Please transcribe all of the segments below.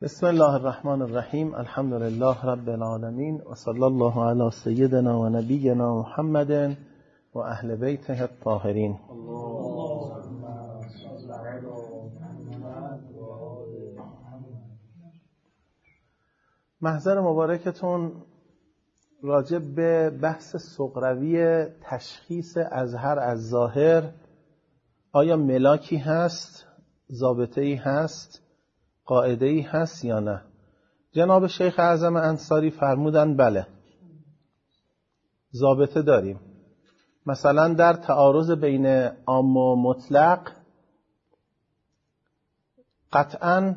بسم الله الرحمن الرحیم. الحمد لله رب العالمین و صلی الله علی سیدنا و نبینا محمد و اهل بیته الطاهرین. محضر مبارکتون راجع به بحث سغروی تشخیص اظهر از ظاهر، آیا ملاکی هست، ضابطه‌ای هست، قاعده‌ای هست یا نه؟ جناب شیخ اعظم انصاری فرمودن بله، ضابطه داریم. مثلا در تعارض بین عام و مطلق قطعاً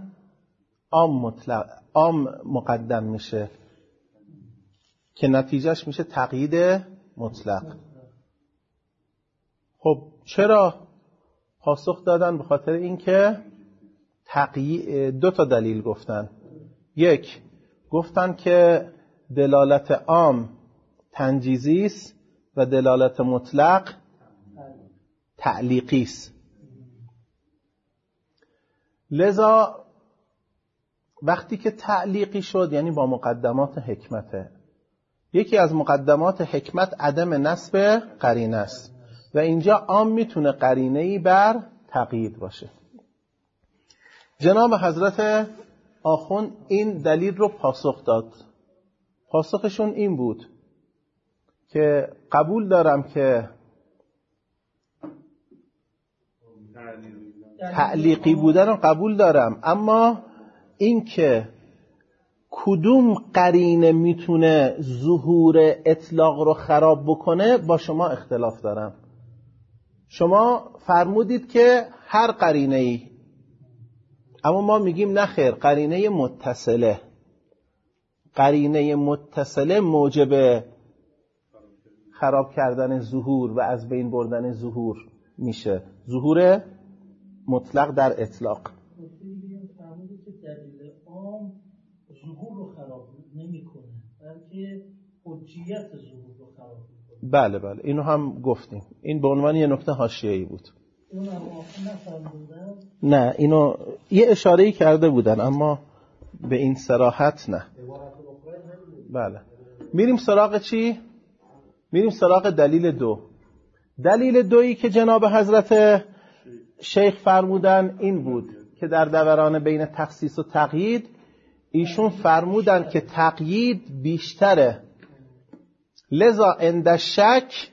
عام مقدم میشه که نتیجهش میشه تقیید مطلق. خب چرا؟ پاسخ دادن به خاطر اینکه دو تا دلیل گفتن. یک، گفتن که دلالت عام تنجیزی است و دلالت مطلق تعلیقی است. لذا وقتی که تعلیقی شد یعنی با مقدمات حکمته. یکی از مقدمات حکمت عدم نسب قرینه است و اینجا عام میتونه قرینه‌ای بر تقیید باشه. جناب حضرت آخوند این دلیل رو پاسخ داد. پاسخشون این بود که قبول دارم که تعلیقی بودن رو قبول دارم، اما این که کدوم قرینه میتونه ظهور اطلاق رو خراب بکنه با شما اختلاف دارم. شما فرمودید که هر قرینه‌ای، اما ما میگیم نخیر، قرینه متصله موجب خراب کردن ظهور و از بین بردن ظهور میشه، ظهور مطلق در اطلاق. فرمودید که دلیل عام ظهور رو خراب نمیکنه بلکه حجیت ظهور رو خراب میکنه. بله بله، اینو هم گفتیم. این به عنوان یه نکته حاشیه‌ای بود. نه، اینو یه اشاره‌ای کرده بودن اما به این صراحت نه. بله. میریم سراغ چی؟ میریم سراغ دلیل دو. دلیل دویی که جناب حضرت شیخ فرمودن این بود که در دوران بین تخصیص و تقیید ایشون فرمودن که تقیید بیشتره، لذا عند شک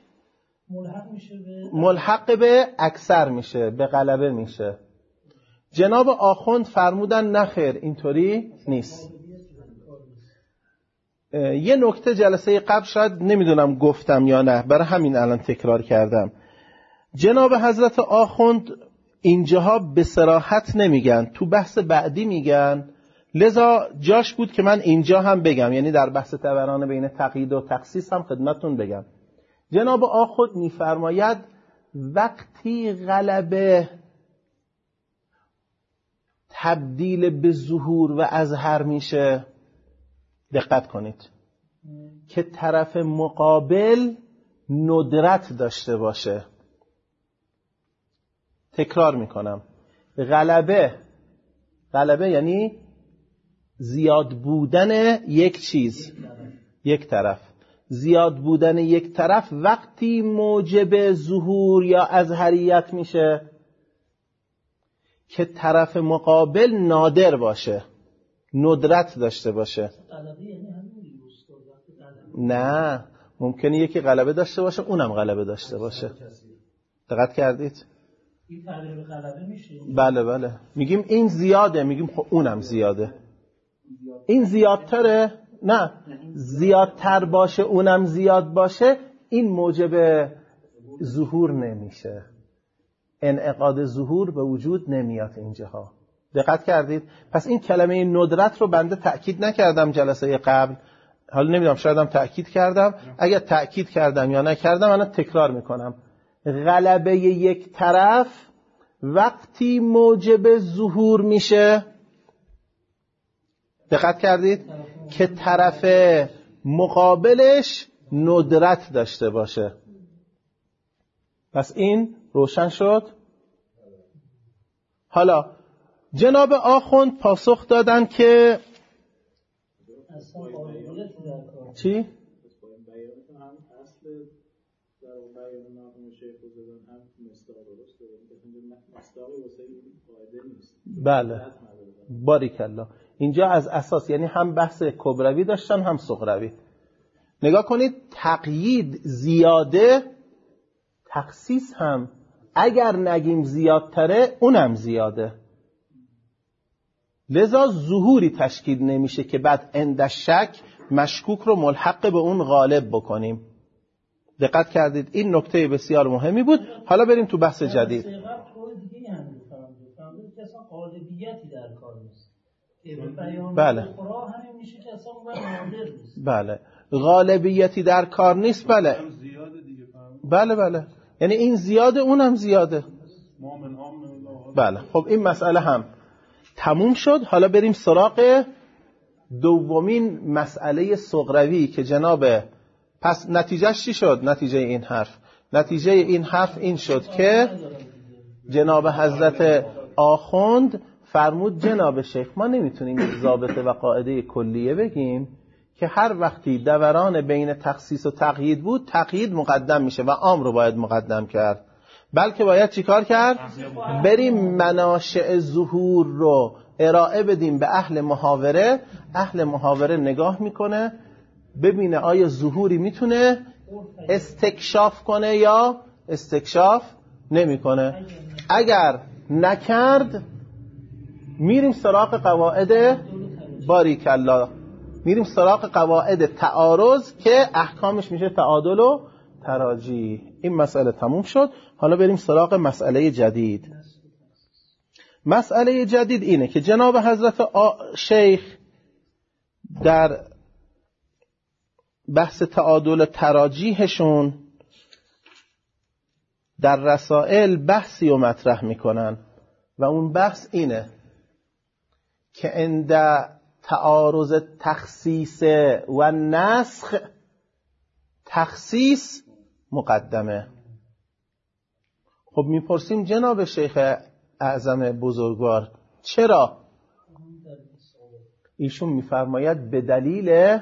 ملحق به اکثر میشه، به غلبه میشه. جناب آخوند فرمودن نخیر، اینطوری نیست. یه نکته جلسه قبل شاید نمیدونم گفتم یا نه، برای همین الان تکرار کردم. جناب حضرت آخوند اینجاها به صراحت نمیگن، تو بحث بعدی میگن، لذا جاش بود که من اینجا هم بگم، یعنی در بحث دوران بین تقیید و تخصیص هم خدمتون بگم. جناب آخوند میفرماید وقتی غلبه تبدیل به ظهور و اظهر میشه، دقت کنید، که طرف مقابل ندرت داشته باشه. تکرار میکنم، غلبه یعنی زیاد بودن یک چیز، یک طرف. زیاد بودن یک طرف وقتی موجب ظهور یا اظهریت میشه که طرف مقابل نادر باشه، ندرت داشته باشه. نه، ممکنه یکی غلبه داشته باشه اونم غلبه داشته باشه. دقت کردید؟ این تعبیر غلبه میشه؟ بله بله، میگیم این زیاده، میگیم خب اونم زیاده. این زیادتره؟ نه، زیادتر باشه اونم زیاد باشه، این موجب ظهور نمیشه، انعقاد ظهور به وجود نمیاد اینجاها. دقت کردید؟ پس این کلمه ندرت رو بنده تأکید نکردم جلسه قبل، حالا نمیدونم شایدم تأکید کردم، اگر تأکید کردم یا نکردم الان تکرار میکنم. غلبه یک طرف وقتی موجب ظهور میشه، دقت کردید، که طرف مقابلش ندرت داشته باشه. پس این روشن شد. حالا جناب آخوند پاسخ دادن که چی؟ بله باریکالله. اینجا از اساس یعنی هم بحث کبروی داشتن هم صغروی. نگاه کنید تقیید زیاده، تخصیص هم اگر نگیم زیادتره اونم زیاده، لذا ظهوری تشکیل نمیشه که بعد عند شک مشکوک رو ملحق به اون غالب بکنیم. دقت کردید؟ این نکته بسیار مهمی بود. حالا بریم تو بحث جدید. بله بله غالبیتی در کار نیست. بله بله بله یعنی این زیاده اونم زیاده. بله خب این مسئله هم تموم شد. حالا بریم سراغ دومین مسئله صغروی که جناب پس نتیجهش چی شد؟ نتیجه این حرف این شد که جناب حضرت آخوند فرمود جناب شیخ ما نمیتونیم ضابطه و قاعده کلیه بگیم که هر وقتی دوران بین تخصیص و تقیید بود تقیید مقدم میشه و عام رو باید مقدم کرد، بلکه باید چیکار کرد؟ بریم مناشأ ظهور رو ارائه بدیم به اهل محاوره. اهل محاوره نگاه میکنه ببینه آیا ظهوری میتونه استکشاف کنه یا استکشاف نمیکنه. اگر نکرد میریم سراغ قواعد باریکالله، میریم سراغ قواعد تعارض که احکامش میشه تعادل و تراجی. این مسئله تموم شد. حالا بریم سراغ مسئله جدید. مسئله جدید اینه که جناب حضرت شیخ در بحث تعادل تراجیحشون در رسائل بحثی رو مطرح میکنن و اون بحث اینه که عند تعارض تخصیص و نسخ تخصیص مقدمه. خب میپرسیم جناب شیخ اعظم بزرگوار چرا؟ ایشون میفرماید به دلیل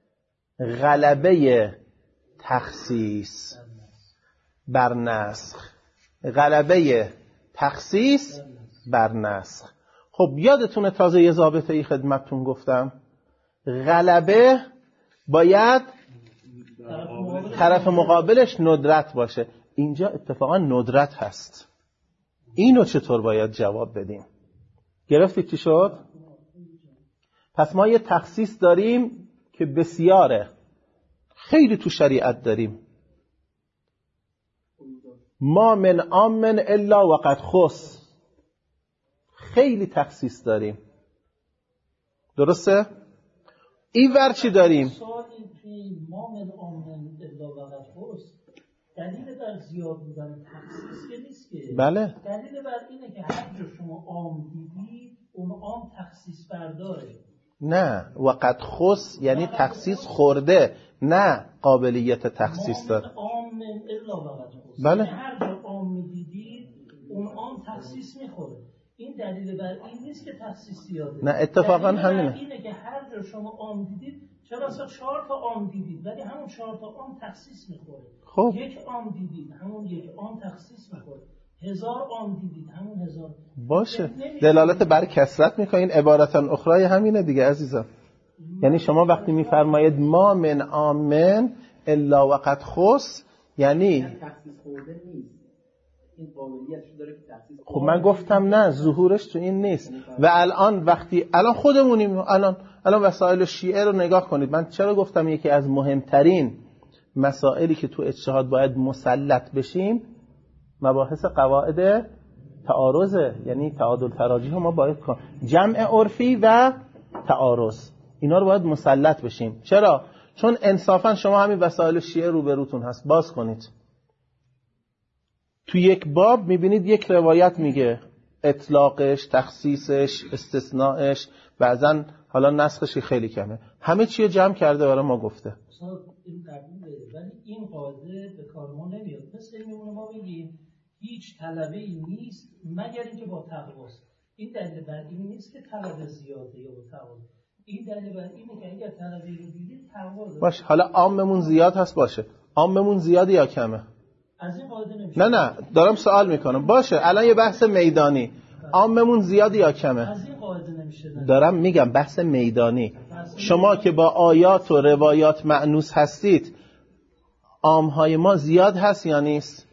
غلبه تخصیص بر نسخ. غلبه تخصیص بر نسخ. خب یادتونه تازه یه ضابطه ای خدمتتون گفتم، غلبه باید طرف مقابلش ندرت باشه. اینجا اتفاقا ندرت هست. اینو چطور باید جواب بدیم؟ گرفتید چی شد؟ پس ما یه تخصیص داریم که بسیاره، خیلی تو شریعت داریم. ما من عام الا وقد خص، خیلی تخصیص داریم. درسته؟ این ور چی داریم؟ ما من عام الا وقد خص دلیل بر زیاد بودن تخصیص که نیست که. بله. دلیل بر اینه که هر جا شما عام دیدید اون عام تخصیص برداره. نه وقد خص یعنی تخصیص خورده، نه قابلیت تخصیص داره. عام الا وقد خص. بله. هر جا عام دیدید اون عام تخصیص میخوره. این دلیل بر این نیست که تخصیص زیاده. نه اتفاقا همینه. اینه که هر جا شما عام دیدید، چرا اصلا 4 تا عام دیدید ولی همون 4 تا عام تخصیص میخوره. خب یک عام دیدید همون یک عام تخصیص میخوره. 1000 عام دیدید همون 1000 باشه. دلالت بر کثرت میکنه. این عبارتا اخرای همینه دیگه عزیزم. یعنی شما وقتی میفرمایید ما من عام الا وقد خص یعنی تخصیص خورده نیست. این قابلیتش داره که تخصیص. خب من گفتم نه ظهورش تو این نیست. و الان وقتی الان خودمونیم، الان وسایل شیعه رو نگاه کنید. من چرا گفتم یکی از مهمترین مسائلی که تو اجتهاد باید مسلط بشیم مباحث قواعد تعارضه، یعنی تعادل تراجیح ما باید جمع عرفی و تعارض اینا رو باید مسلط بشیم. چرا؟ چون انصافا شما همین وسایل شیعه روبروتون هست، باز کنید تو یک باب میبینید یک روایت میگه اطلاقش، تخصیصش، استثناءش، بعضن حالا نسخش خیلی کمه، همه چی جمع کرده برای ما گفته. این قبوله ولی این قاعده به کار ما نمیاد. مثل میمونه ما بگیم هیچ طلبه‌ای نیست مگر اینکه با تقواست. این دلیل بر این نیست که طلب زیاده یا متعارض. این دلیل بر اینه که اگر طلبی رو دیدید تعارض باشه. حالا عاممون زیاد هست، باشه عاممون زیاده یا کمه؟ از این قاعده نمیشه. نه دارم سوال میکنم. باشه الان یه بحث میدانی، عاممون زیاده یا کمه؟ از این قاعده نمیشه. دارم میگم بحث میدانی. شما که با آیات و روایات مأنوس هستید، عامهای ما زیاد هست یا نیست؟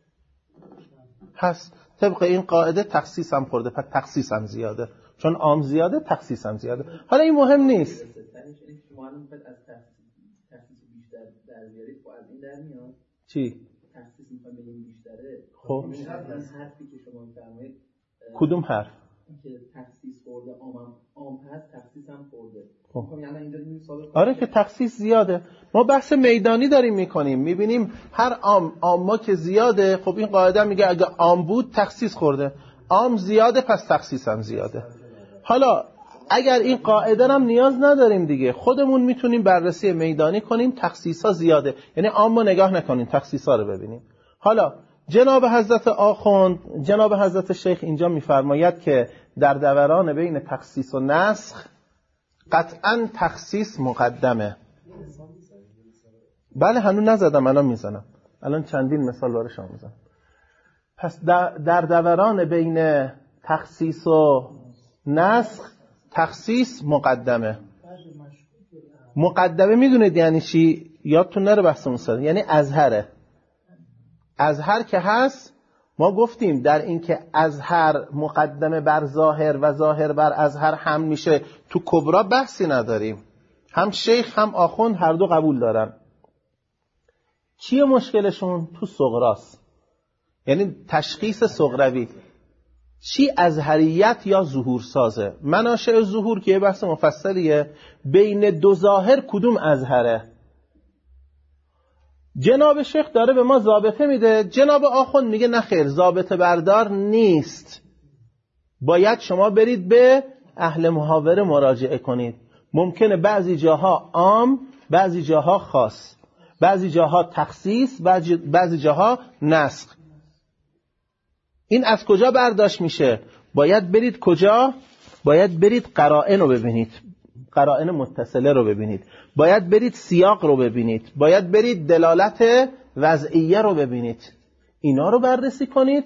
هست. طبق این قاعده تخصیص هم خورده، پس تخصیص هم زیاده. چون عام زیاده تخصیص هم زیاده. حالا این مهم نیست. شما الان میخواید از تخصیص بیشتر در بیارید، خب از این در میاد چی؟ تخصیص میخوایم بگیم بیشتره. خب این حرفی که شما میفرمایید کدوم حرف؟ که تخصیص خورده عام هست، تخصیص هم خورده. خب یعنی اینجا ثابت آره که تخصیص زیاده. ما بحث میدانی داریم میکنیم، میبینیم هر عام که زیاده. خب این قاعده میگه اگه عام بود تخصیص خورده، عام زیاده پس تخصیص هم زیاده. حالا اگر این قاعده هم نیاز نداریم دیگه، خودمون میتونیم بررسی میدانی کنیم، تخصیصا زیاده، یعنی عامو نگاه نکنیم، تخصیصا رو ببینیم. حالا جناب حضرت آخوند، جناب حضرت شیخ اینجا میفرماید که در دوران بین تخصیص و نسخ قطعا تخصیص مقدمه. بله هنوز نزدم، الان میزنم، الان چندین مثال برای شما میزنم. پس در دوران بین تخصیص و نسخ تخصیص مقدمه. مقدمه میدونید یعنی چی؟ یادتون نره بحثمون سر، یعنی ازهره. ازهر که هست، ما گفتیم در این که ازهر مقدمه بر ظاهر و ظاهر بر ازهر هم میشه، تو کبرا بحثی نداریم، هم شیخ هم آخوند هر دو قبول دارن. چیه مشکلشون؟ تو صغراست، یعنی تشخیص صغروی، چی ازهریت یا ظهور سازه. مناشأ ظهور که یه بحث مفصلیه، بین دو ظاهر کدوم ازهره. جناب شیخ داره به ما ضابطه میده، جناب آخوند میگه نه خیر، ضابطه بردار نیست، باید شما برید به اهل محاوره مراجعه کنید. ممکنه بعضی جاها عام، بعضی جاها خاص، بعضی جاها تخصیص، بعضی جاها نسخ. این از کجا برداشت میشه؟ باید برید کجا؟ باید برید قرائن رو ببینید، قرائن متصله رو ببینید، باید برید سیاق رو ببینید، باید برید دلالت وضعیه رو ببینید، اینا رو بررسی کنید.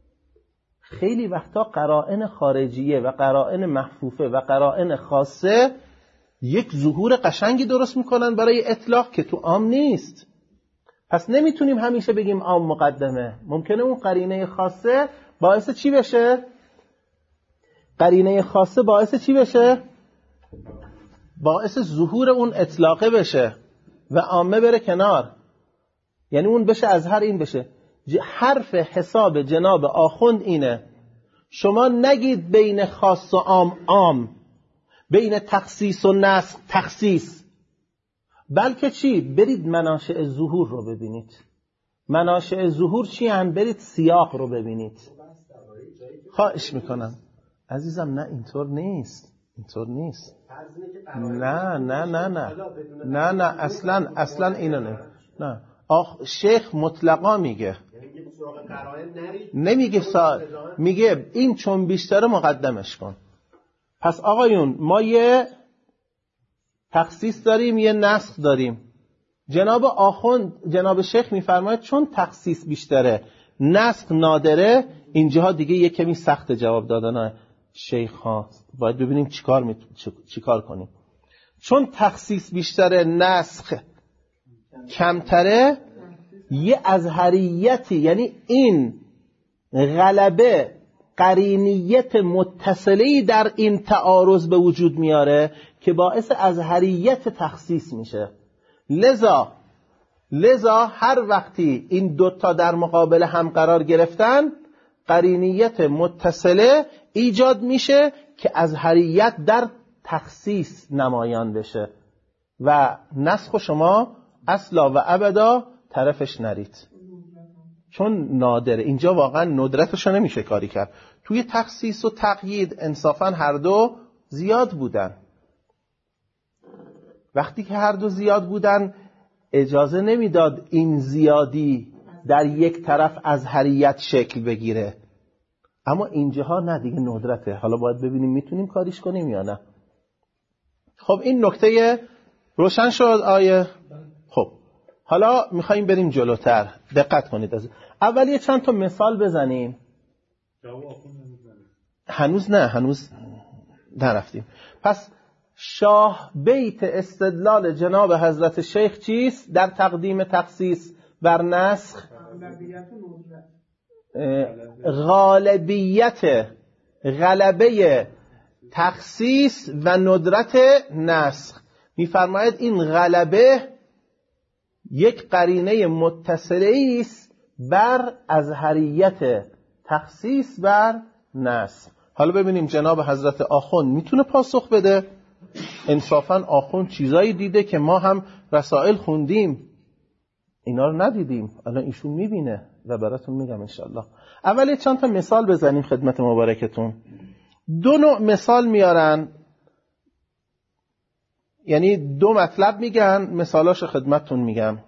خیلی وقتا قرائن خارجیه و قرائن محفوفه و قرائن خاصه یک ظهور قشنگی درست میکنن برای اطلاق که تو عام نیست. پس نمیتونیم همیشه بگیم عام مقدمه، ممکنه اون قرینه خاصه باعث چی بشه؟ قرینه خاصه باعث چی بشه؟ باعث ظهور اون اطلاقه بشه و عامه بره کنار، یعنی اون بشه از هر این بشه. حرف حساب جناب آخوند اینه، شما نگید بین خاص و عام عام، بین تخصیص و نسخ تخصیص، بلکه چی؟ برید مناشأ ظهور رو ببینید. مناشأ ظهور چی هم؟ برید سیاق رو ببینید. خواهش میکنم عزیزم، نه اینطور نیست، اینطور نیست. نه نه نه نه نه نه اصلا اینو نه. شیخ مطلقا میگه، نمیگه میگه این چون بیشتره مقدمش کن. پس آقایون ما یه تخصیص داریم، یه نسخ داریم. جناب آخوند، جناب شیخ میفرماید چون تخصیص بیشتره نسخ نادره، اینجاها دیگه یه کمی سخت جواب دادن شیخ ها، باید ببینیم چیکار کنیم. چون تخصیص بیشتره نسخ کمتره، یه ازهریتی، یعنی این غلبه قرینیت متصلی در این تعارض به وجود میاره که باعث ازهریت تخصیص میشه. لذا هر وقتی این دوتا در مقابل هم قرار گرفتن، قرینیت متصله ایجاد میشه که ازهریت در تخصیص نمایان بشه و نسخ شما اصلا و ابدا طرفش نرید، چون نادره. اینجا واقعا ندرتشو نمیشه کاری کرد. توی تخصیص و تقیید انصافا هر دو زیاد بودن. وقتی که هر دو زیاد بودن اجازه نمیداد این زیادی در یک طرف ازهریت شکل بگیره. اما اینجاها نه دیگه ندرته. حالا باید ببینیم میتونیم کاریش کنیم یا نه. خب این نکته روشن شد آیه. خب حالا میخواییم بریم جلوتر. دقت کنید. اول یه چند تا مثال بزنیم. هنوز نرفتیم. پس شاه بیت استدلال جناب حضرت شیخ چیست در تقدیم تخصیص بر نسخ؟ غلبه تخصیص و ندرت نسخ. میفرماید این غلبه یک قرینه متصله است بر ازهریت تخصیص بر نسخ. حالا ببینیم جناب حضرت آخوند میتونه پاسخ بده. انصافاً آخوند چیزایی دیده که ما هم رسائل خوندیم، اینا رو ندیدیم. الان ایشون میبینه و براتون میگم انشالله. اول چند تا مثال بزنیم خدمت مبارکتون. 2 نوع مثال میارن، یعنی 2 مطلب میگن، مثالاشو خدمتتون میگم.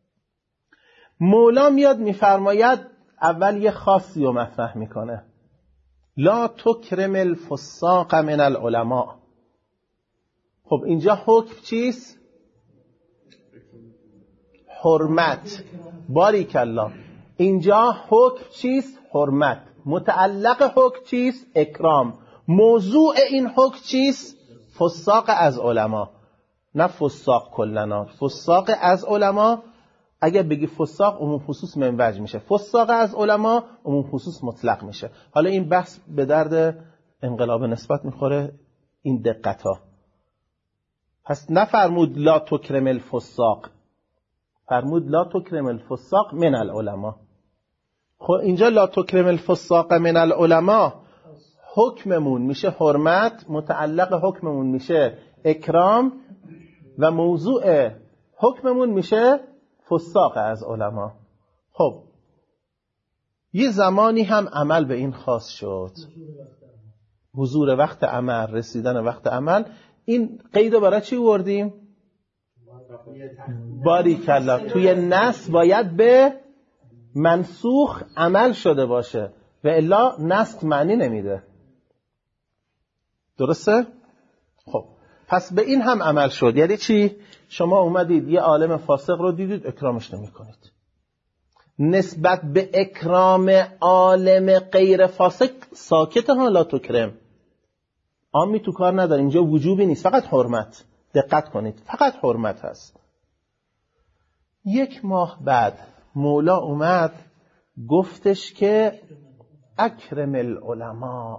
مولا میاد میفرماید، اول یه خاصی رو مطرح میکنه، لا تکرم الفساق من العلماء. خب اینجا حکم چیست؟ حرمت. باریک الله. اینجا حکم چیست؟ حرمت. متعلق حکم چیست؟ اکرام. موضوع این حکم چیست؟ فساق از علما. نه فساق کلنا، فساق از علما. اگر بگی فساق عموم خصوص منوج میشه، فساق از علما عموم خصوص مطلق میشه. حالا این بحث به درد انقلاب نسبت میخوره، این دقت ها. پس نفرمود لا تکرم الفساق، فرمود لا تکرم الفساق من العلماء. خب اینجا لا تکرم الفساق من العلماء حکممون میشه حرمت، متعلق حکممون میشه اکرام و موضوع حکممون میشه فساق از علما. خب یه زمانی هم عمل به این خاص شد، حضور وقت عمل، رسیدن وقت عمل. این قیدو برای چی وردیم؟ باریکالله. توی نص باید به منسوخ عمل شده باشه و الا نسخ معنی نمیده. درسته؟ خب پس به این هم عمل شد. یعنی چی؟ شما اومدید یه عالم فاسق رو دیدید، اکرامش نمی کنید. نسبت به اکرام عالم غیر فاسق ساکت ها، لا تکرم. عامی تو کار نداریم، اینجا وجوبی نیست، فقط حرمت. دقت کنید، فقط حرمت هست. 1 ماه بعد مولا اومد گفتش که اکرم العلماء.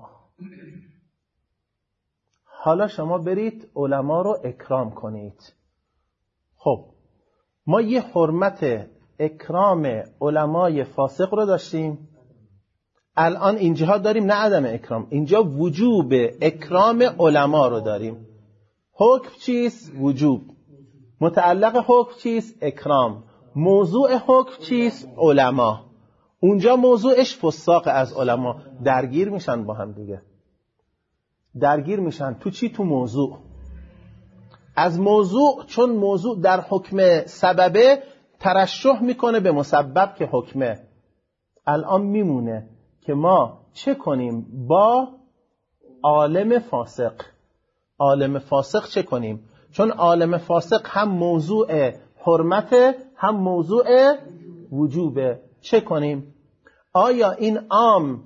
حالا شما برید علما رو اکرام کنید. خب ما یه حرمت اکرام علمای فاسق رو داشتیم، الان اینجا داریم نه عدم اکرام، اینجا وجوب اکرام علما رو داریم. حکم چیست؟ وجوب. متعلق حکم چیست؟ اکرام. موضوع حکم چیست؟ علما. اونجا موضوعش فساق از علما. درگیر میشن با هم دیگه، درگیر میشن. تو چی؟ تو موضوع. از موضوع، چون موضوع در حکم سببه ترشح میکنه به مسبب که حکمه. الان میمونه که ما چه کنیم با عالم فاسق. عالم فاسق چه کنیم؟ چون عالم فاسق هم موضوع حرمت هم موضوع وجوبه. چه کنیم؟ آیا این عام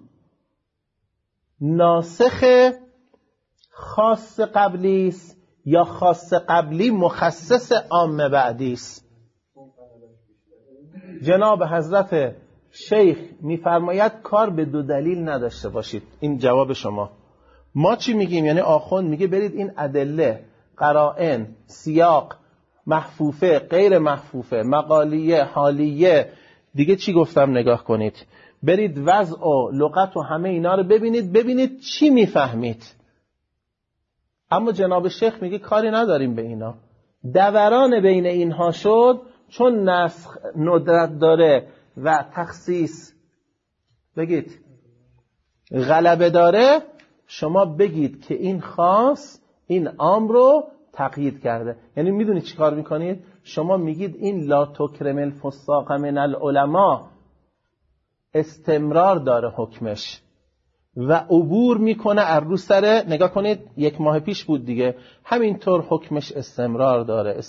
ناسخ خاص قبلی است یا خاص قبلی مخصص عام بعدی است؟ جناب حضرت شیخ میفرماید کار به 2 دلیل نداشته باشید. این جواب شما. ما چی میگیم؟ یعنی آخوند میگه برید این ادله، قرائن، سیاق، محفوفه، غیر محفوفه، مقالیه، حالیه، دیگه چی گفتم نگاه کنید. برید وضع و لغت و همه اینا رو ببینید چی میفهمید. اما جناب شیخ میگه کاری نداریم به اینا. دوران بین اینها شد، چون نسخ ندرت داره و تخصیص بگید غلبه داره، شما بگید که این خاص این عام رو تقیید کرده. یعنی میدونید چی کار میکنید؟ شما میگید این لا تکرم الفساق من العلماء استمرار داره حکمش، و عبور میکنه از رو سر. نگاه کنید 1 ماه پیش بود دیگه، همینطور حکمش استمرار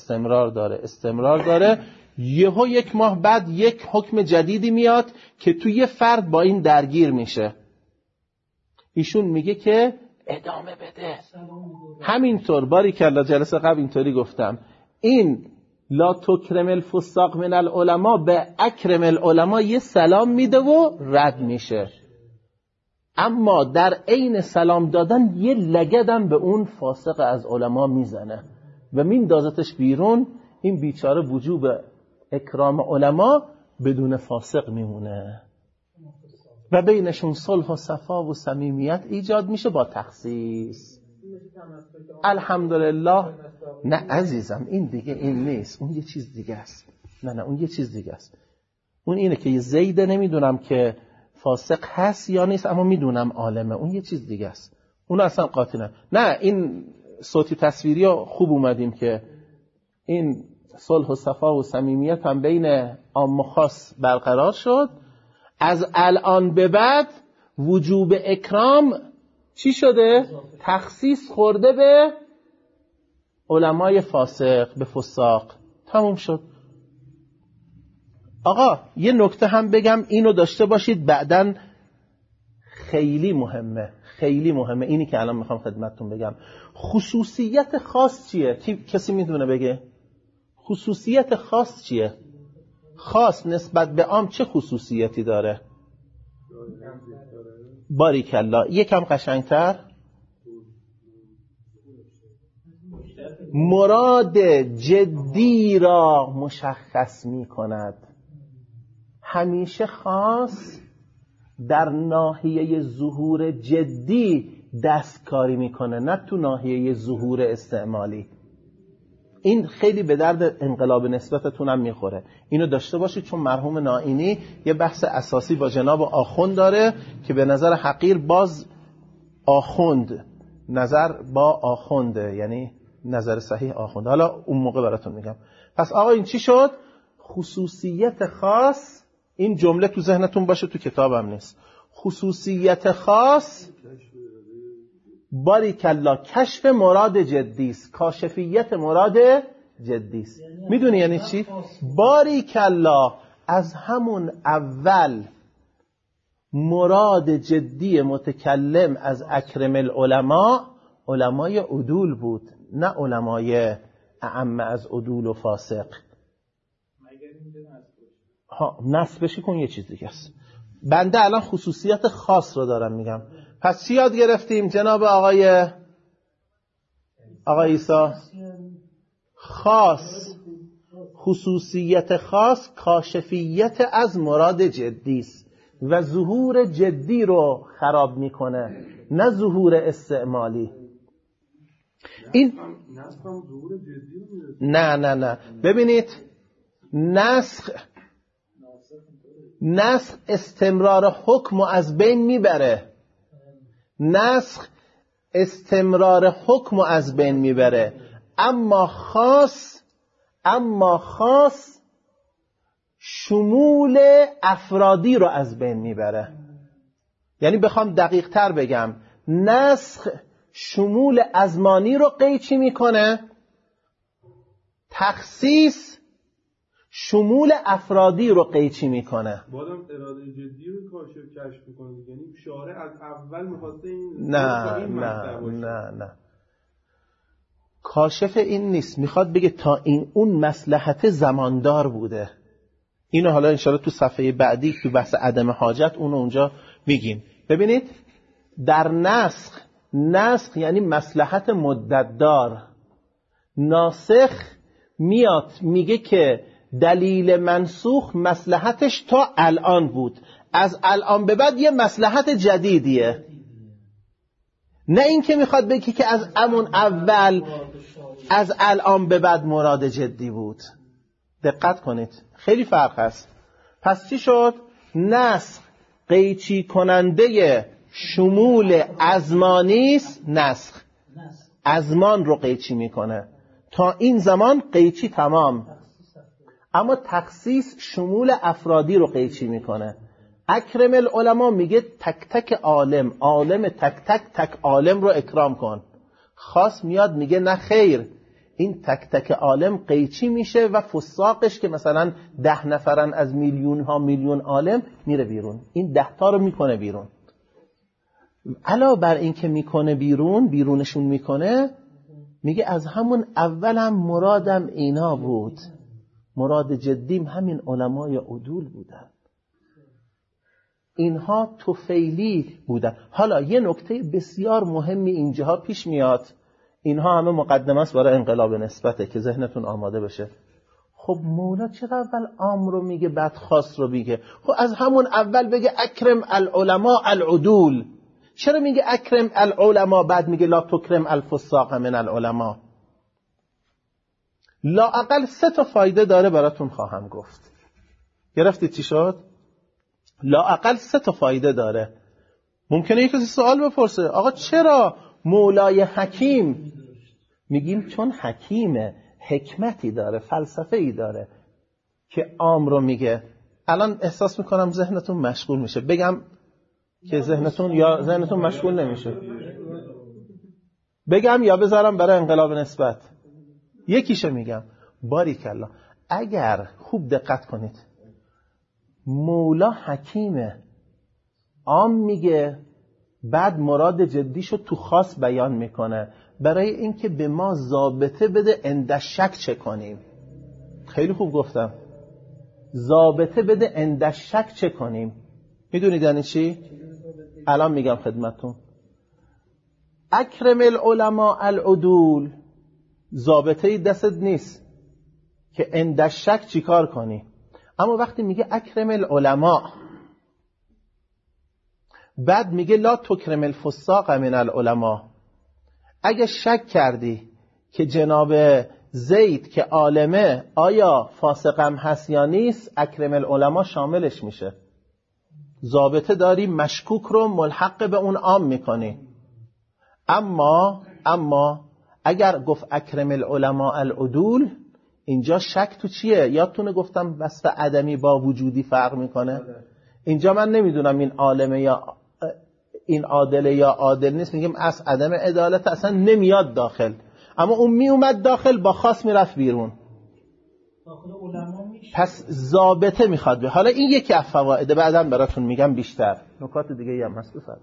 داره. یهو 1 ماه بعد یک حکم جدیدی میاد که توی فرد با این درگیر میشه. ایشون میگه که ادامه بده. همینطور باریکلا جلسه قبل اینطوری گفتم، این لا تکرم الفساق من العلماء به اکرم العلماء یه سلام میده و رد میشه، اما در عین سلام دادن یه لگدم به اون فاسق از علما میزنه و میندازتش بیرون. این بیچاره وجوب اکرام علما بدون فاسق میمونه و بینشون صلح و صفا و صمیمیت ایجاد میشه با تخصیص. الحمدلله. نه عزیزم، این دیگه این نیست، اون یه چیز دیگه است. نه اون یه چیز دیگه است. اون اینه که زیده نمیدونم که فاسق هست یا نیست، اما میدونم عالمه، اون یه چیز دیگه است. اون اصلا قاطی نه. این صوتی تصویری ها خوب اومدیم که این صلح و صفا و صمیمیت هم بین عام و خاص برقرار شد. از الان به بعد وجوب اکرام چی شده؟ تخصیص خورده به علمای فاسق، به فساق. تموم شد. آقا یه نکته هم بگم، اینو داشته باشید بعداً، خیلی مهمه اینی که الان میخوام خدمتتون بگم. خصوصیت خاص چیه؟ کسی میدونه بگه؟ خصوصیت خاص چیه؟ خاص نسبت به عام چه خصوصیتی داره؟ باریکلا. یکم قشنگتر. مراد جدی را مشخص می کند. همیشه خاص در ناحیه ظهور جدی دستکاری میکنه، نه تو ناحیه ظهور استعمالی. این خیلی به درد انقلاب نسبتتون هم میخوره. اینو داشته باشید، چون مرحوم نائینی یه بحث اساسی با جناب آخوند داره که به نظر حقیر باز آخوند نظر با آخونده، یعنی نظر صحیح آخونده. حالا اون موقع براتون میگم. پس آقا این چی شد؟ خصوصیت خاص. این جمله تو ذهنتون باشه، تو کتابم نیست. خصوصیت خاص باریکلا کشف مراد جدیست، کاشفیت مراد جدیست. میدونی یعنی چی؟ باریکلا از همون اول مراد جدی متکلم از اکرم العلماء علمای عدول بود، نه علمای اعم از عدول و فاسق. نسبشی کن یه چیز دیگه است. بنده الان خصوصیت خاص رو دارم میگم. پس چی یاد گرفتیم جناب آقای عیسی؟ خاص، خصوصیت خاص کاشفیت از مراد جدی است و ظهور جدی رو خراب میکنه، نه ظهور استعمالی. این نه ببینید، نسخ استمرار حکم از بین میبره. نسخ استمرار حکم از بین میبره، اما خاص شمول افرادی رو از بین میبره. یعنی بخوام دقیق تر بگم، نسخ شمول ازمانی رو قیچی میکنه، تخصیص شمول افرادی رو قیچی میکنه. بادم اراده جدی رو کشف میکنه، یعنی شارع از اول میخواسته این نه کاشف این نیست، میخواد بگه تا اون مصلحت زماندار بوده. اینو حالا انشاءالله تو صفحه بعدی تو بحث عدم حاجت اونو اونجا میگیم. ببینید در نسخ یعنی مصلحت مدتدار. ناسخ میاد میگه که دلیل منسوخ مصلحتش تا الان بود، از الان به بعد یه مصلحت جدیدیه. نه این که میخواد بگه که از همون اول از الان به بعد مراد جدی بود. دقت کنید، خیلی فرق هست. پس چی شد؟ نسخ قیچی کننده شمول ازمانیست. نسخ ازمان رو قیچی میکنه، تا این زمان قیچی تمام، اما تخصیص شمول افرادی رو قیچی میکنه. اکرم العلماء میگه تک تک عالم تک عالم رو اکرام کن. خاص میاد میگه نه خیر، این تک تک عالم قیچی میشه و فساقش که مثلا 10 نفرن از میلیون ها میلیون عالم میره بیرون، این 10 تا رو میکنه بیرون. علاوه بر این که میکنه بیرونشون میکنه، میگه از همون اولم مرادم اینا بود، مراد جدیم همین علمای عدول بودن، اینها طفیلی بودن. حالا یه نکته بسیار مهمی اینجاها پیش میاد، اینها همه مقدمه است برای انقلاب نسبته که ذهنتون آماده بشه. خب مولا چرا اول عام رو میگه بعد خاص رو میگه؟ خب از همون اول بگه اکرم العلماء العدول. چرا میگه اکرم العلماء بعد میگه لا تکرم الفساق من العلماء؟ لااقل 3 تا فایده داره براتون خواهم گفت. گرفتید چی شد؟ لااقل 3 تا فایده داره. ممکنه یک کسی سوال بپرسه آقا چرا مولای حکیم؟ میگیم چون حکیمه، حکمتی داره، فلسفه‌ای داره که عام رو میگه. الان احساس میکنم ذهنتون مشغول میشه، بگم که ذهنتون مشغول نمیشه؟ بگم یا بذارم برای انقلاب نسبت؟ یکیشو میگم. باریکالله. اگر خوب دقت کنید، مولا حکیمه، عام میگه، بعد مراد جدیشو تو خاص بیان میکنه برای اینکه به ما ضابطه بده اندشک چه کنیم. خیلی خوب گفتم، ضابطه بده اندشک چه کنیم. میدونید یعنی چی؟ الان میگم خدمتون. اکرم العلماء العدول ضابطه دستت نیست که اندشک چی کار کنی، اما وقتی میگه اکرم العلماء بعد میگه لا تکرم الفساق من العلماء، اگه شک کردی که جناب زید که عالمه آیا فاسقم هست یا نیست، اکرم العلماء شاملش میشه. ضابطه داری مشکوک رو ملحق به اون عام میکنی. اما اگر گفت اکرم العلماء العدول، اینجا شک تو چیه؟ یادتونه گفتم وصف عدمی با وجودی فرق میکنه. اینجا من نمیدونم این عالمه یا این عادله یا عادل نیست، میگیم از عدم عدالت اصلا نمیاد داخل، اما اون میومد داخل با خاص میرفت بیرون. پس ضابطه میخواد به. حالا این یکی از فوائد، بعداً براتون میگم بیشتر. نکات دیگه هم هست بفرمایید.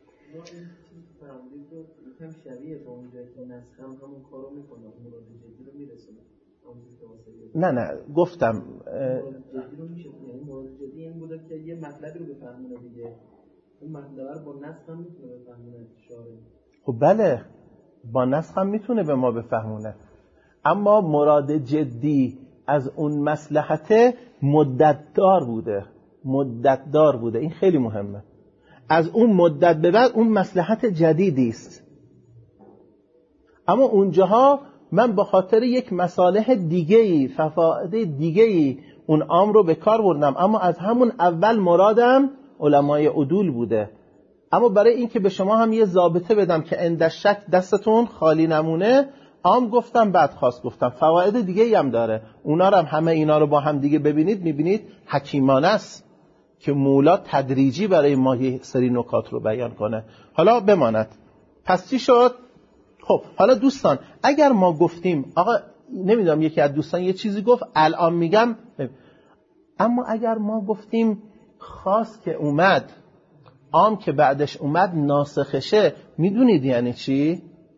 هم شبیه با اونجایی که نسخ همون کارو میکنه، مراد جدی رو میرسونه. نه گفتم مراد جدی رو میشه، یعنی مراد جدی این بوده که یه مطلبی رو بفهمونه دیگه، اون مطلب رو با نسخ هم میتونه بفهمونه شارع. خب بله، با نسخ هم میتونه به ما بفهمونه، اما مراد جدی از اون مصلحت مدتدار بوده. این خیلی مهمه. از اون مدت به بعد اون مصلحت جدیدی است. اما اونجاها من به خاطر یک مصالح دیگه‌ای، فواید دیگه‌ای اون عام رو به کار بردم، اما از همون اول مرادم علمای عدول بوده. اما برای اینکه به شما هم یه ضابطه بدم که اندشک دستتون خالی نمونه، عام گفتم بعد خاص گفتم. فواید دیگه‌ای هم داره، اونا رو هم همه اینا رو با هم دیگه ببینید، میبینید حکیمانه است که مولا تدریجی برای ما یه سری نکات رو بیان کنه. حالا بماند. پس چی شد؟ خب حالا دوستان، اگر ما گفتیم آقا نمیدونم یکی از دوستان یه چیزی گفت الان میگم، اما اگر ما گفتیم خاص که اومد عام که بعدش اومد ناسخشه، میدونید یعنی چی؟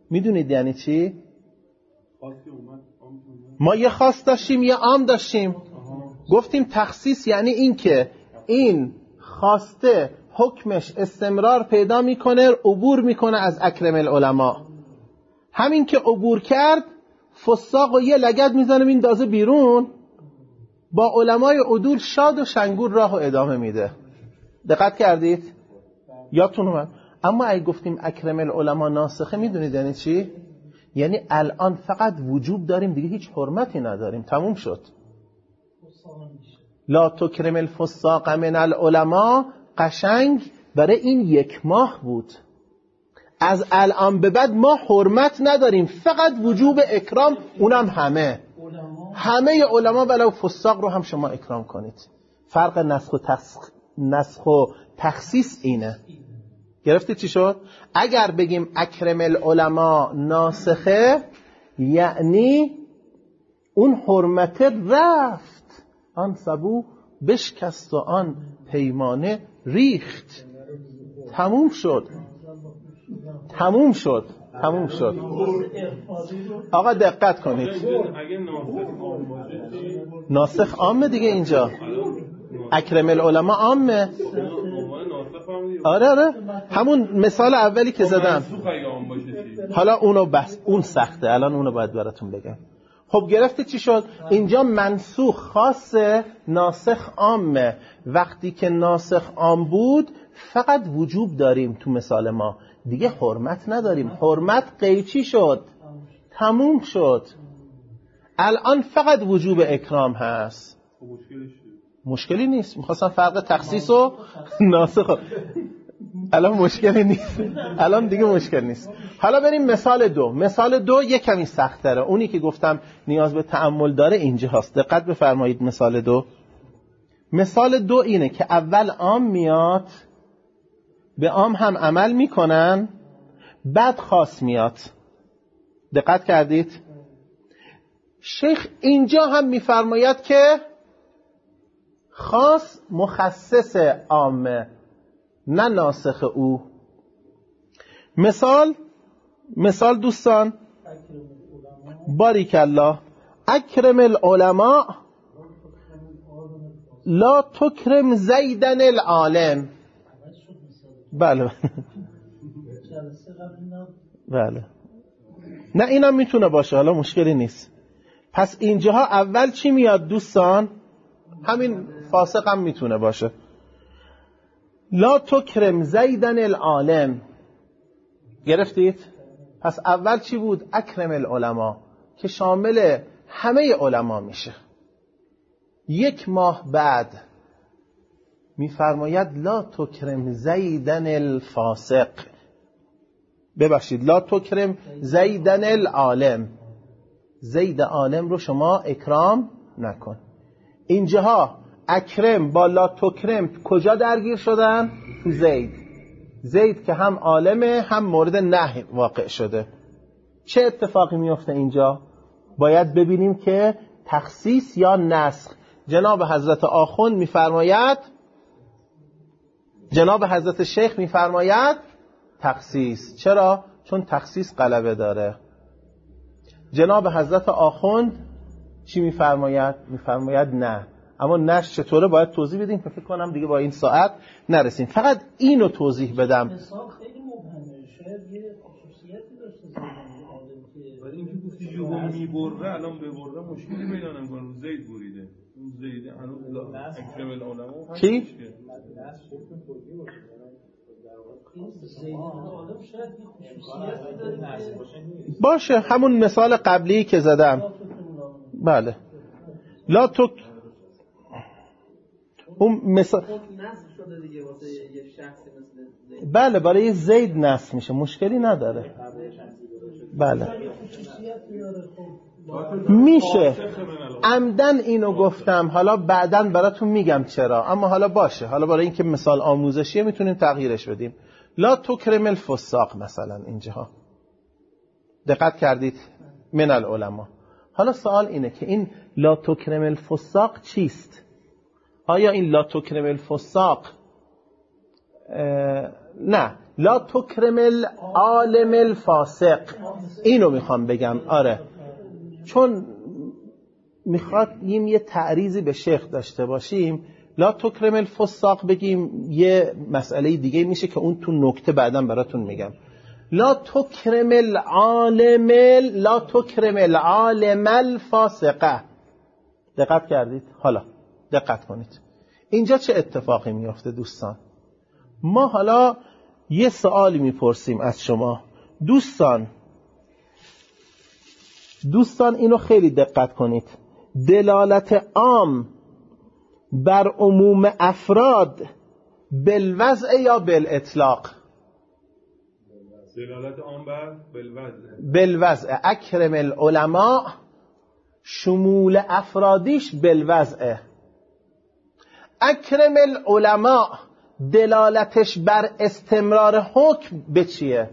ما یه خاص داشتیم یه عام داشتیم. گفتیم تخصیص یعنی این که این خواسته حکمش استمرار پیدا میکنه، عبور میکنه از اکرم العلماء. همین که عبور کرد، فساق و یه لگد میزنه میندازه بیرون، با علمای عدول شاد و شنگور راه و ادامه میده. دقت کردید؟ یادتون اومد؟ اما اگه گفتیم اکرم العلماء ناسخه، میدونید یعنی چی؟ یعنی الان فقط وجوب داریم، دیگه هیچ حرمتی نداریم، تموم شد. لا تکرم الفساق من العلماء قشنگ برای این 1 ماه بود. از الان به بعد ما حرمت نداریم، فقط وجوب اکرام، اونم همه علما ولو فساق رو هم شما اکرام کنید. فرق نسخ و نسخ و تخصیص اینه. گرفتی چی شد؟ اگر بگیم اکرم العلماء ناسخه، یعنی اون حرمت رفت، آن سبو بشکست و آن پیمانه ریخت. تموم شد. آقا دقت کنید. اگه ناسخ عامه دیگه اینجا. اکرم العلماء عامه. آره همون مثال اولی که زدم. حالا اونو بس اون سخته، الان اونو باید براتون بگم. خب گرفته چی شد؟ اینجا منسوخ خاصه، ناسخ عامه. وقتی که ناسخ عام بود فقط وجوب داریم تو مثال ما، دیگه حرمت نداریم. حرمت قیچی شد، تموم شد. الان فقط وجوب اکرام هست. مشکلی نیست. میخواستم فرق تخصیص و ناسخ. الان مشکلی نیست. الان دیگه مشکل نیست. حالا بریم مثال دو. مثال دو یک کمی سخت تره. اونی که گفتم نیاز به تأمل داره اینجا هست. دقت بفرمایید. مثال دو. مثال دو اینه که اول عام میاد، به عام هم عمل میکنن، بعد خاص میاد. دقت کردید؟ شیخ اینجا هم میفرماید که خاص مخصص عامه، نه ناسخ او. مثال دوستان، باریک الله، اکرم العلماء لا تکرم زیدن العالم. بله بله، نه اینم میتونه باشه، حالا مشکلی نیست. پس اینجاها اول چی میاد دوستان؟ همین فاسق هم میتونه باشه. لا تکرم زیدن العالم. گرفتید؟ پس اول چی بود؟ اکرم العلماء که شامل همه علما میشه. یک ماه بعد میفرماید لا تکرم زیدن الفاسق. ببخشید، لا تکرم زیدن العالم. زید عالم رو شما اکرام نکن. اینجاها اکرم با لا تکرم کجا درگیر شدن؟ تو زید که هم عالمه هم مورد نهی واقع شده. چه اتفاقی میفته اینجا؟ باید ببینیم که تخصیص یا نسخ. جناب حضرت آخوند میفرماید، جناب حضرت شیخ میفرماید تخصیص. چرا؟ چون تخصیص غلبه داره. جناب حضرت آخوند چی میفرماید؟ میفرماید نه. اما نش چطوره باید توضیح بدیم که فکر کنم دیگه با این ساعت نرسیم. فقط اینو توضیح بدم. مثال خیلی مبهمه، شاید یه خصوصیتی داشته باشه. ولی اینکه گفتی یهو میبره، الان ببره مشکلی پیدا نمی‌کنه. رو زید بریده. اون زید هنوز اکرم العلماء چی؟ باشه، همون مثال قبلی که زدم. بله. لا تو اون مثال بله برای زید نصب میشه، مشکلی نداره. بله میشه. عمدن اینو گفتم، حالا بعدن براتون میگم چرا، اما حالا باشه. حالا برای اینکه مثال آموزشیه میتونیم تغییرش بدیم. لا تکرم الفساق مثلا اینجاها. دقت کردید؟ من العلماء. حالا سوال اینه که این لا تکرم الفساق چیست؟ آیا این لا تکرم الفساق نه، لا تکرم العالم الفاسق، اینو میخوام بگم. آره، چون میخواییم یه تعریضی به شیخ داشته باشیم. لا تکرم الفساق بگیم یه مسئله دیگه میشه که اون تو نکته بعدم براتون میگم. لا تکرم العالم، لا تکرم العالم الفاسقه. دقت کردید؟ حالا دقت کنید اینجا چه اتفاقی میفته دوستان. ما حالا یه سوالی میپرسیم از شما دوستان اینو خیلی دقت کنید. دلالت عام بر عموم افراد بالوضع یا بالاطلاق؟ دلالت عام بر بالوضع. اکرم العلماء شمول افرادیش بالوضع. اکرم العلماء دلالتش بر استمرار حکم به چیه؟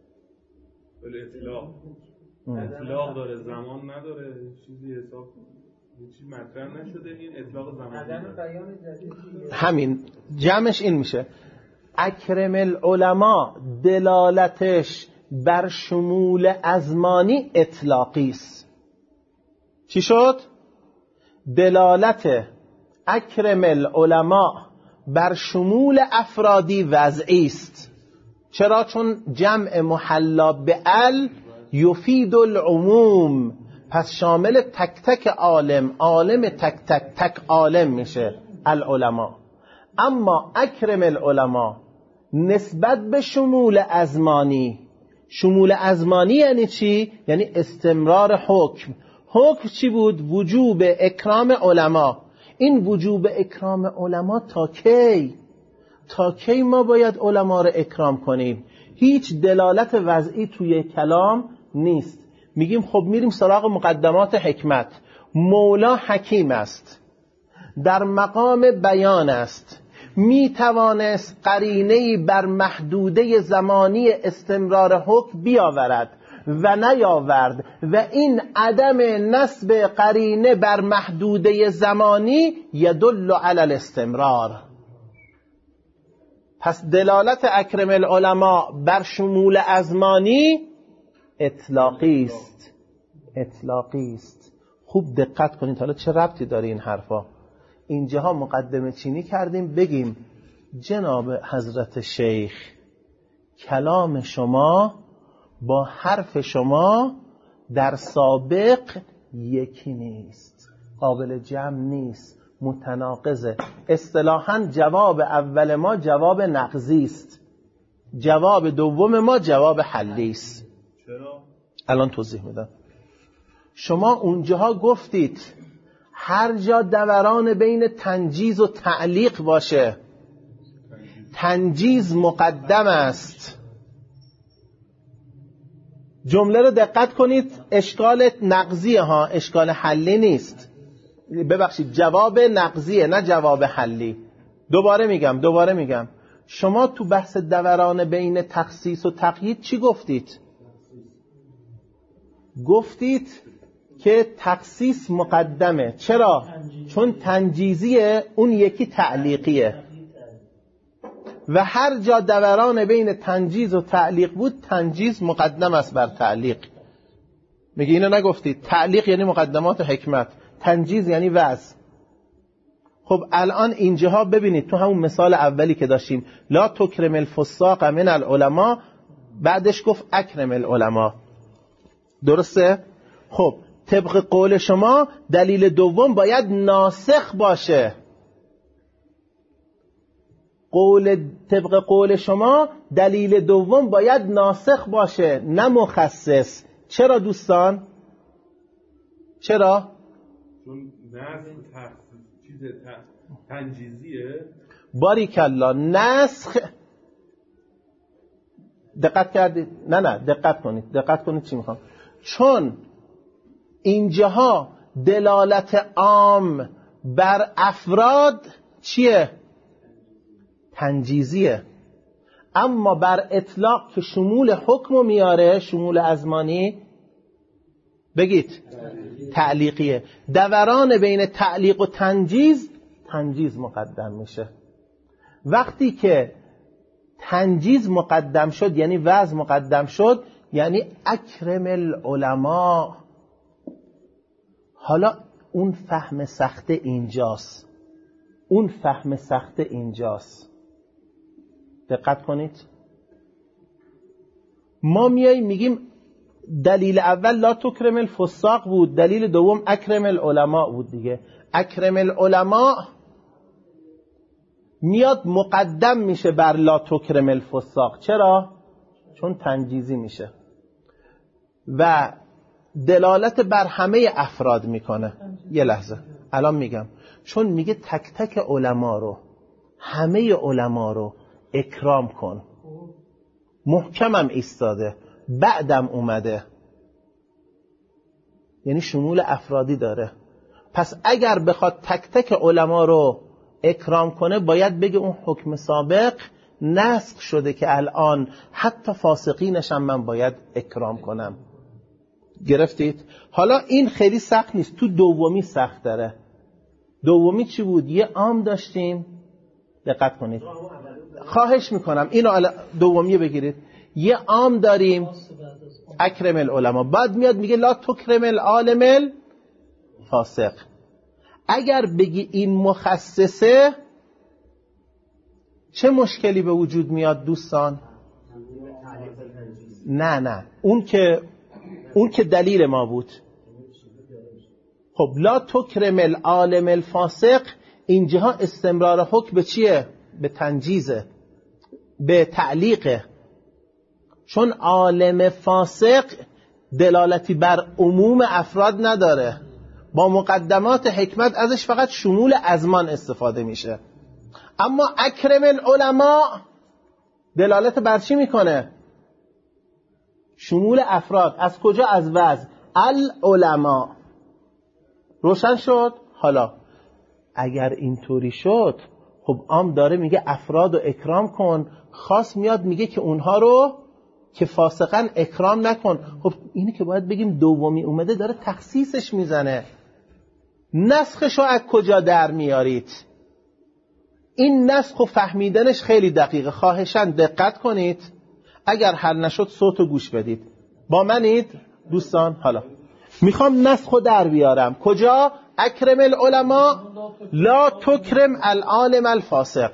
اطلاق داره، زمان نداره، چیزی حساب چیزی مطرح نشده، این اطلاق زمان همین جمعش این میشه. اکرم العلماء دلالتش بر شمول ازمانی اطلاقی است. چی شد؟ دلالت اکرم العلماء بر شمول افرادی وضعی است. چرا؟ چون جمع محلا به ال یفید العموم، پس شامل تک تک عالم، عالم تک عالم میشه العلماء. اما اکرم العلماء نسبت به شمول ازمانی، شمول ازمانی یعنی چی؟ یعنی استمرار حکم. حکم چی بود؟ وجوب اکرام علما. این وجوب اکرام علما تا کی؟ تا کی ما باید علما رو اکرام کنیم؟ هیچ دلالت وضعی توی کلام نیست. میگیم خب میریم سراغ مقدمات حکمت. مولا حکیم است، در مقام بیان است، میتوانست قرینه‌ای بر محدوده زمانی استمرار حکم بیاورد و نیاورد و این عدم نسب قرینه بر محدوده زمانی یدل علی الاستمرار. پس دلالت اکرم العلماء بر شمول ازمانی اطلاقی است. اطلاقی است. خوب دقت کنید حالا چه ربطی داره این حرفا. اینجاها مقدمه چینی کردیم بگیم جناب حضرت شیخ کلام شما با حرف شما در سابق یکی نیست، قابل جمع نیست، متناقضه. اصطلاحاً جواب اول ما جواب نقضی است، جواب دوم ما جواب حلی است. چرا؟ الان توضیح میدم. شما اونجاها گفتید هر جا دوران بین تنجیز و تعلیق باشه تنجیز مقدم است. جمله رو دقت کنید، اشکال نقضیه ها، اشکال حلی نیست. ببخشید جواب نقضیه نه جواب حلی. دوباره میگم شما تو بحث دوران بین تخصیص و تقیید چی گفتید؟ گفتید که تخصیص مقدمه. چرا؟ چون تنجیزیه، اون یکی تعلیقیه و هر جا دوران بین تنجیز و تعلیق بود تنجیز مقدم است بر تعلیق. میگه اینو نگفتید؟ تعلیق یعنی مقدمات حکمت، تنجیز یعنی وضع. خب الان اینجاها ببینید تو همون مثال اولی که داشتیم لا تکرم الفساق من العلماء، بعدش گفت اکرم العلماء. درسته؟ خب طبق قول شما دلیل دوم باید ناسخ باشه. طبق قول شما دلیل دوم باید ناسخ باشه نه مخصص. چرا دوستان؟ چرا؟ چون نسخ چیز تنجیزیه. باریکالله. نسخ دقت کردید؟ نه دقت کنید چی میخوام. چون اینجاها دلالت عام بر افراد چیه؟ تنجیزیه. اما بر اطلاق که شمول حکم میاره، شمول ازمانی، بگید تعلیقیه. دوران بین تعلیق و تنجیز مقدم میشه. وقتی که تنجیز مقدم شد یعنی وضع مقدم شد، یعنی اکرم العلماء. حالا اون فهم سخته اینجاست. دقت کنید. ما میاییم میگیم دلیل اول لا تکرم الفساق بود، دلیل دوم اکرم العلماء بود دیگه. اکرم العلماء میاد مقدم میشه بر لا تکرم الفساق. چرا؟ چون تنجیزی میشه و دلالت بر همه افراد میکنه. یه لحظه الان میگم. چون میگه تک تک علما رو، همه علما رو اکرام کن. محکمم ایستاده، بعدم اومده، یعنی شمول افرادی داره. پس اگر بخواد تک تک علما رو اکرام کنه باید بگه اون حکم سابق نسخ شده که الان حتی فاسقینش هم من باید اکرام کنم. گرفتید؟ حالا این خیلی سخت نیست، تو دومی سخت داره. دومی چی بود؟ یه عام داشتیم، دقت کنید خواهش میکنم اینو دومی بگیرید. یه عام داریم اکرم العلماء، بعد میاد میگه لا تکرم العالم الفاسق. اگر بگی این مخصصه چه مشکلی به وجود میاد دوستان؟ نه اون که دلیل ما بود. خب لا تکرم العالم الفاسق اینجاها استمرار حکم به چیه؟ به تنجیزه، به تعلیقه. چون عالم فاسق دلالتی بر عموم افراد نداره، با مقدمات حکمت ازش فقط شمول ازمان استفاده میشه. اما اکرم العلماء دلالت بر چی میکنه؟ شمول افراد. از کجا؟ از وضع العلماء. روشن شد؟ حالا اگر اینطوری شد خب عام داره میگه افراد رو اکرام کن، خاص میاد میگه که اونها رو که فاسقن اکرام نکن. خب اینه که باید بگیم دومی اومده داره تخصیصش میزنه. نسخش رو از کجا در میارید؟ این نسخ و فهمیدنش خیلی دقیقه. خواهشاً دقت کنید، اگر حل نشد صوت و گوش بدید. با منید دوستان؟ حالا میخوام نسخ رو در بیارم. کجا؟ اکرم العلماء لا تکرم العالم الفاسق.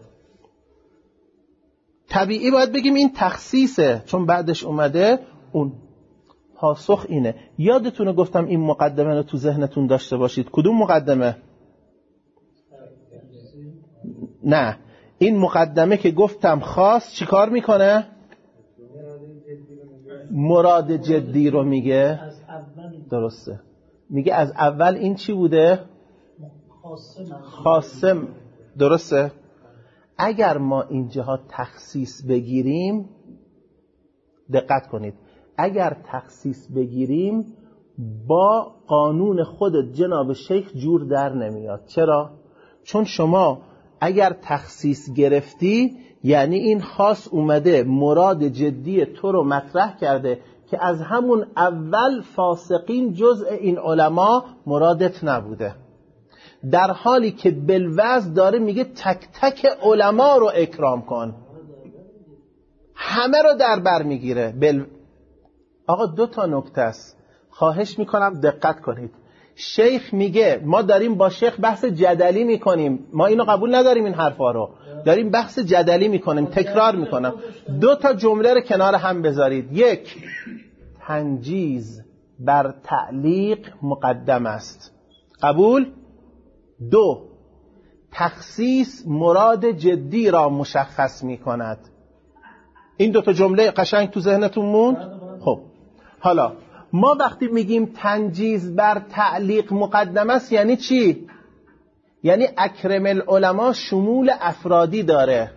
طبیعی باید بگیم این تخصیصه، چون بعدش اومده اون. پاسخ اینه. یادتونه گفتم این مقدمه رو تو ذهنتون داشته باشید. کدوم مقدمه؟ نه، این مقدمه که گفتم خاص چی کار میکنه؟ مراد جدی رو میگه. درسته، میگه از اول این چی بوده؟ خاصه. درسته. اگر ما اینجاها تخصیص بگیریم، دقت کنید، اگر تخصیص بگیریم با قانون خود جناب شیخ جور در نمیاد. چرا؟ چون شما اگر تخصیص گرفتی یعنی این خاص اومده مراد جدی تو رو مطرح کرده که از همون اول فاسقین جزء این علما مرادت نبوده، در حالی که بالوضع داره میگه تک تک علما رو اکرام کن، همه رو در بر میگیره. آقا دو تا نکته است، خواهش میکنم دقت کنید. شیخ میگه ما داریم با شیخ بحث جدلی میکنیم، ما اینو قبول نداریم، این حرفا رو داریم بحث جدلی میکنیم. تکرار میکنم، دو تا جمله رو کنار هم بذارید. یک، تنجیز بر تعلیق مقدم است، قبول. دو، تخصیص مراد جدی را مشخص میکند. این دو تا جمله قشنگ تو ذهنتون موند؟ خب حالا ما وقتی میگیم تنجیز بر تعلیق مقدم است یعنی چی؟ یعنی اکرم العلماء شمول افرادی داره.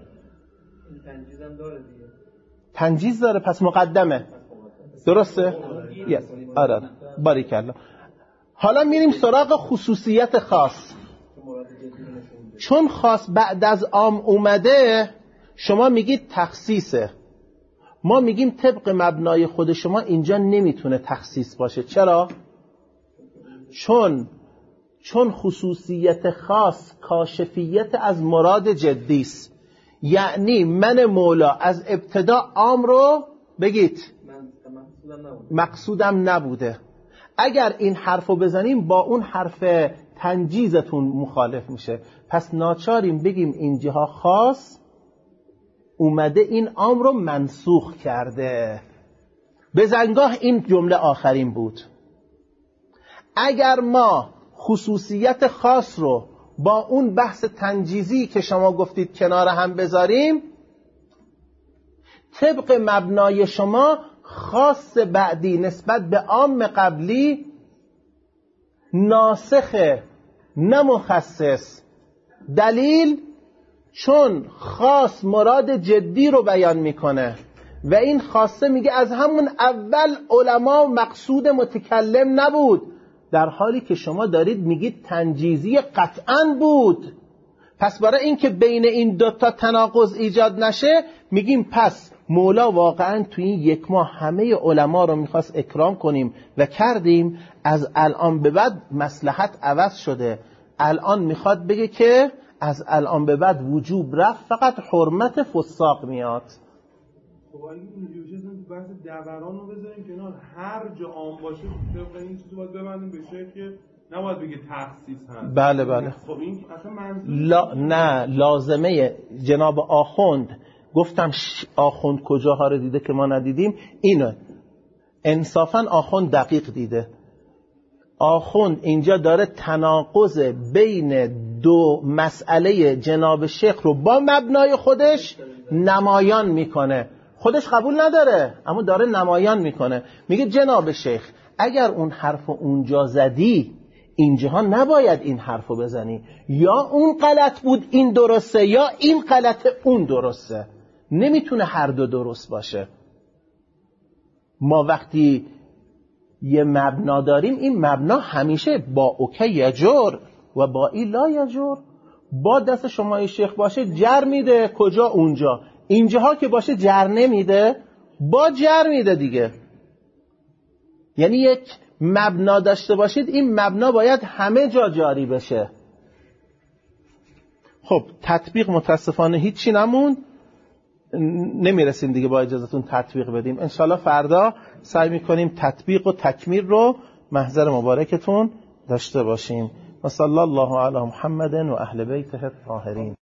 تنجیز داره پس مقدمه. درسته؟ آره باریکالله. حالا میریم سراغ خصوصیت خاص. چون خاص بعد از عام اومده شما میگید تخصیصه، ما میگیم طبق مبنای خود شما اینجا نمیتونه تخصیص باشه. چرا؟ چون خصوصیت خاص کاشفیت از مراد جدی است. یعنی من مولا از ابتدا عام رو بگید مقصودم نبوده. اگر این حرفو بزنیم با اون حرف تنجیزتون مخالف میشه، پس ناچاریم بگیم اینجاها خاص اومده این عام رو منسوخ کرده. بزنگاه این جمله آخرین بود. اگر ما خصوصیت خاص رو با اون بحث تنجیزی که شما گفتید کنار هم بذاریم، طبق مبنای شما خاص بعدی نسبت به عام قبلی ناسخه نه مخصص. دلیل؟ چون خاص مراد جدی رو بیان میکنه و این خاصه میگه از همون اول علما مقصود متکلم نبود، در حالی که شما دارید میگید تنجیزی قطعاً بود. پس برای اینکه بین این دوتا تناقض ایجاد نشه میگیم پس مولا واقعا توی این 1 ماه همه علما رو میخواست اکرام کنیم و کردیم. از الان به بعد مصلحت عوض شده، الان میخواد بگه که از الان به بعد وجوب رفت، فقط حرمت فساق میاد. خب اگه اینجوری بشه تو بحث دوران رو بذاریم کنار، هر جا عام باشه طبق این چیزو باید ببندیم به شکل که نباید بگه تخصیص هست. بله بله. خب این اصلا منظور نه لازمه جناب آخوند، گفتم آخوند کجاها رو دیده که ما ندیدیم، اینه انصافا آخوند دقیق دیده. آخوند اینجا داره تناقض بین دو مسئله جناب شیخ رو با مبنای خودش نمایان میکنه. خودش قبول نداره اما داره نمایان میکنه. میگه جناب شیخ اگر اون حرف اونجا زدی اینجاها نباید این حرفو بزنی، یا اون غلط بود این درسته یا این غلط اون درسته، نمیتونه هر دو درست باشه. ما وقتی یه مبنا داریم این مبنا همیشه با اوکی یجر و با ای لا یجر. با دست شما شیخ باشه جر میده کجا اونجا، اینجاها که باشه جر نمیده با جر میده دیگه. یعنی یک مبنا داشته باشید این مبنا باید همه جا جاری بشه. خب تطبیق متاسفانه هیچی نموند، نمیرسیم دیگه با اجازهتون تطبیق بدیم. انشالله فردا سعی میکنیم تطبیق و تکمیل رو محضر مبارکتون داشته باشیم. و صلی الله علی محمد و اهل بیته الطاهرین.